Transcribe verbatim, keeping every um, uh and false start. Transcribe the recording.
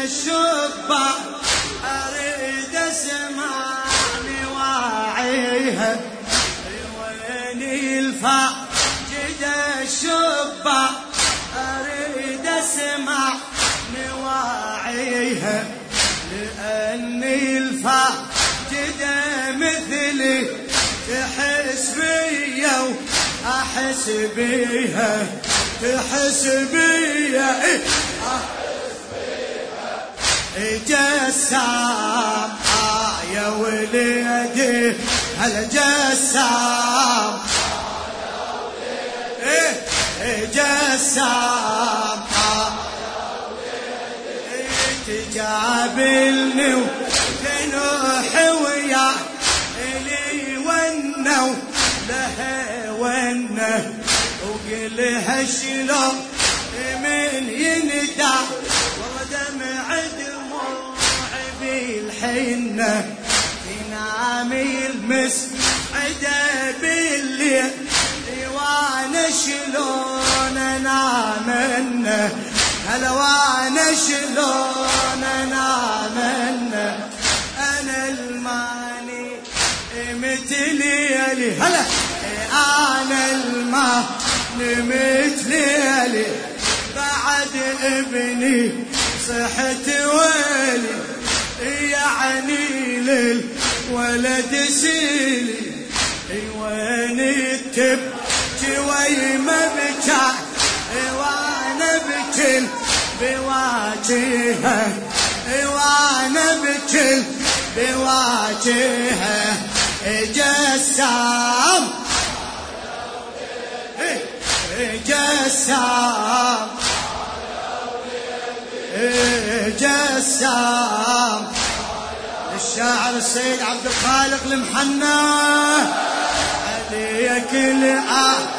الشبع أريد أسمع نواعيها وين الفا جد الشبع أريد أسمع نواعيها لأني الفا جد مثلي تحس بيا وأحس بيها تحس بيا إيه جسام آه يا وليدي هلا جسام إيه جسام آه تجابلني وتنوح ويا إلي ونو لها ونه وقلها شلون من يندع والله دمع دموعي بالحنة تنام المس عدا بالليل وانا شلون انامنه هلا وانا شلون انامنه انا الماني متليلي هلا انا الماني متليلي بعد ابني صحت ويلي يعني للولد سيلي وين تبكي وي ما بكى وانا بكل بواجهها وانا بكل بواجهها جسام جسام جسام الشاعر السيد عبد الخالق المحنى عليك الآه